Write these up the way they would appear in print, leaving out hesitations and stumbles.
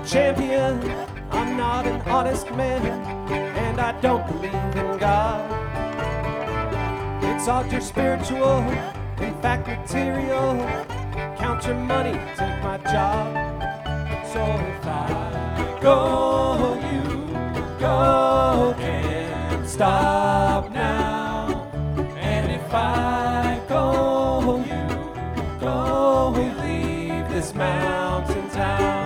champion. I'm not an honest man, and I don't believe in God. It's all just spiritual, in fact material. Count your money, take my job. So if I go, you go, can't stop now. And if I go, you go, we leave this mountain town.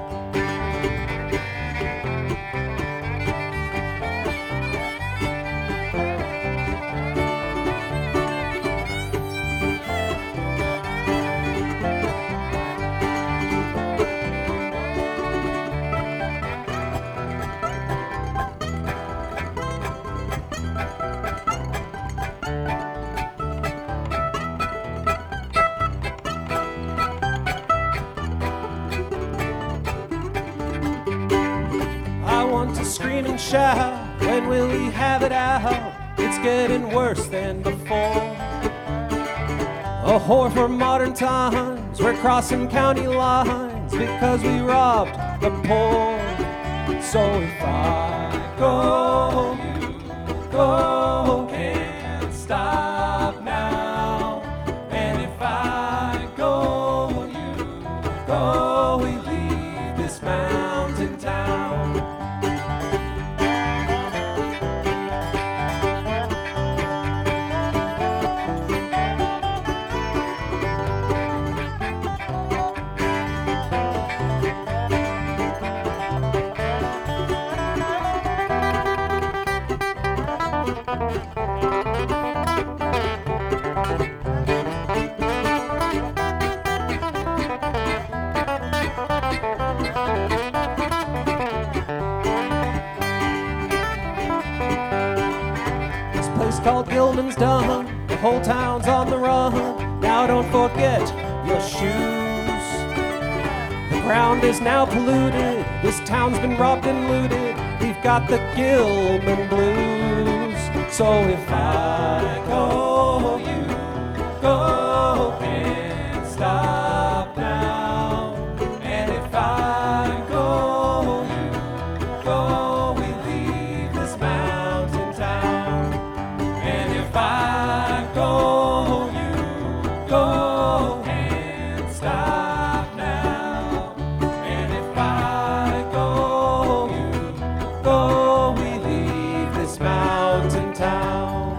Scream and shout, when will we have it out? It's getting worse than before. A whore for modern times, we're crossing county lines because we robbed the poor. So if I go, you go, can't stop now. And if I go, you go, we leave this mountain town. Called Gilman's done, the whole town's on the run. Now don't forget your shoes. The ground is now polluted, this town's been robbed and looted. We've got the Gilman blues. So if I go, you go, can't stop now. And if I go, you go, we leave this mountain town. If I go, you go, can't stop now. And if I go, you go, we leave this mountain town.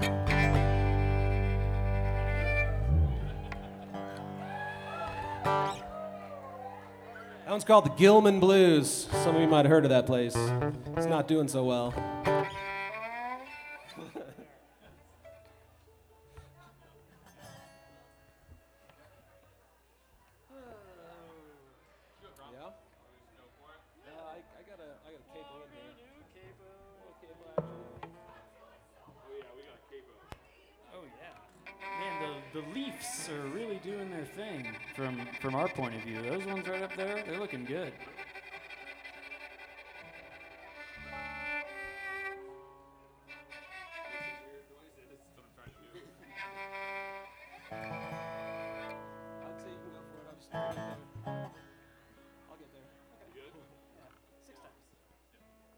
That one's called the Gilman Blues. Some of you might have heard of that place. It's not doing so well. The Leafs are really doing their thing from our point of view. Those ones right up there, they're looking good.